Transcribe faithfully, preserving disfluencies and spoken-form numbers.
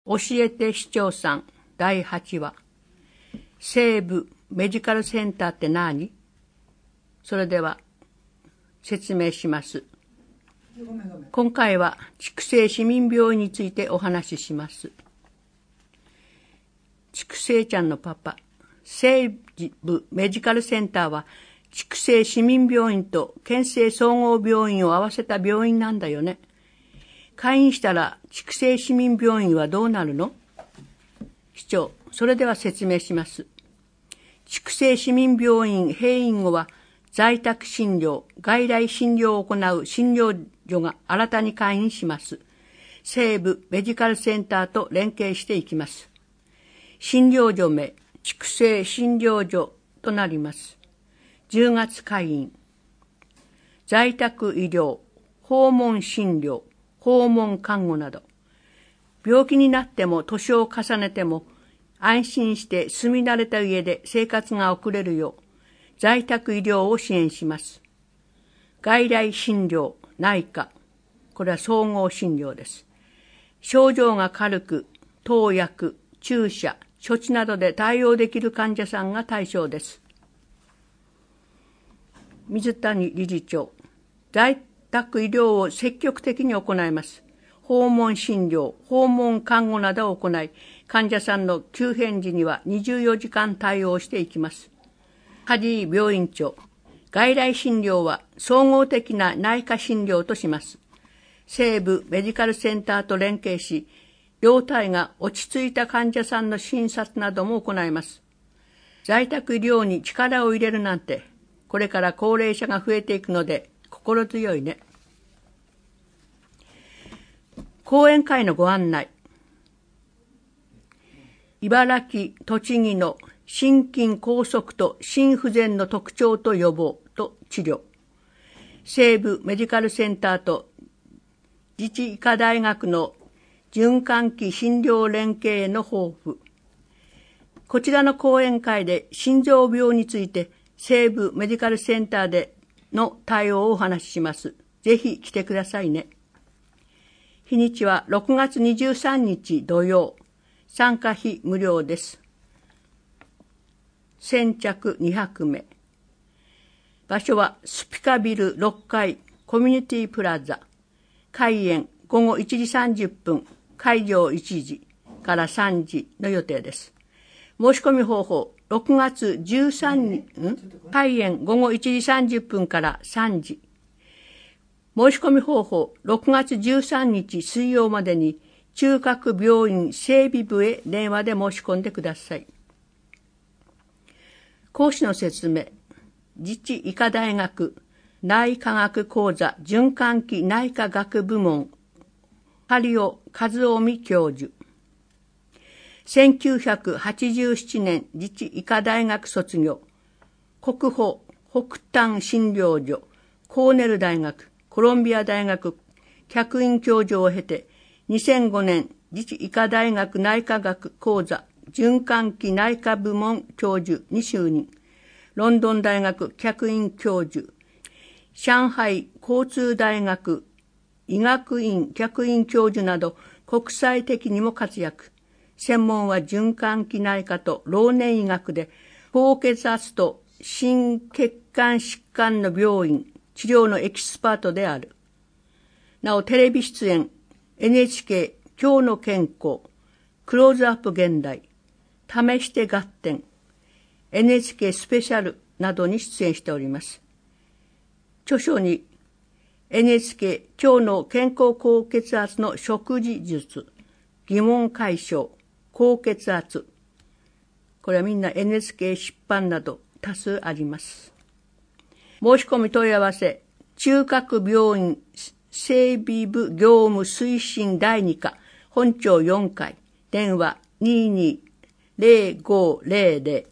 教えて市長さんだいはちわ。西部メディカルセンターって何？それでは説明します。今回は筑西市民病院についてお話しします。筑西ちゃんのパパ、西部メディカルセンターは筑西市民病院と県西総合病院を合わせた病院なんだよね。開院したら筑西市民病院はどうなるの？市長、それでは説明します。筑西市民病院閉院後は在宅診療、外来診療を行う診療所が新たに開院します。西部メディカルセンターと連携していきます。診療所名、筑西診療所となります。じゅうがつ開院。在宅医療、訪問診療、訪問看護など、病気になっても年を重ねても安心して住み慣れた家で生活が送れるよう、在宅医療を支援します。外来診療、内科、これは総合診療です。症状が軽く、投薬、注射、処置などで対応できる患者さんが対象です。水谷理事長、在宅医療を積極的に行います。訪問診療、訪問看護などを行い、患者さんの急変時にはにじゅうよじかん対応していきます。梶井病院長、外来診療は総合的な内科診療とします。西部メディカルセンターと連携し、病態が落ち着いた患者さんの診察なども行います。在宅医療に力を入れるなんて、これから高齢者が増えていくので心強いね。講演会のご案内。茨城、栃木の心筋梗塞と心不全の特徴と予防と治療。西部メディカルセンターと自治医科大学の循環器診療連携の抱負。こちらの講演会で心臓病について西部メディカルセンターでの対応をお話しします。ぜひ来てくださいね。日にちはろくがつにじゅうさんにち土曜。参加費無料です。先着にひゃくめい。場所はスピカビルろっかいコミュニティプラザ。開演ごごいちじさんじゅっぷん、会場いちじからさんじの予定です。申し込み方法、ろくがつじゅうさんにち、ん開演ごごいちじさんじゅっぷんからさんじ。申し込み方法、ろくがつじゅうさんにち水曜までに中核病院整備部へ電話で申し込んでください。講師の説明。自治医科大学内科学講座循環器内科学部門針尾和臣教授。せんきゅうひゃくはちじゅうななねん自治医科大学卒業。国保北端診療所、コーネル大学、コロンビア大学客員教授を経て、にせんごねん自治医科大学内科学講座循環器内科部門教授に就任。ロンドン大学客員教授、上海交通大学医学院客員教授など国際的にも活躍。専門は循環器内科と老年医学で、高血圧と心血管疾患の病院、治療のエキスパートである。なおテレビ出演、エヌエイチケー 今日の健康、クローズアップ現代、試して合点、エヌエイチケー スペシャルなどに出演しております。著書に エヌエイチケー 今日の健康高血圧の食事術、疑問解消、高血圧。これはみんな エヌエイチケー 出版など多数あります。申し込み問い合わせ、中核病院整備部業務推進だいに課本庁よんかい、電話にじゅうに ゼロごゼロゼロ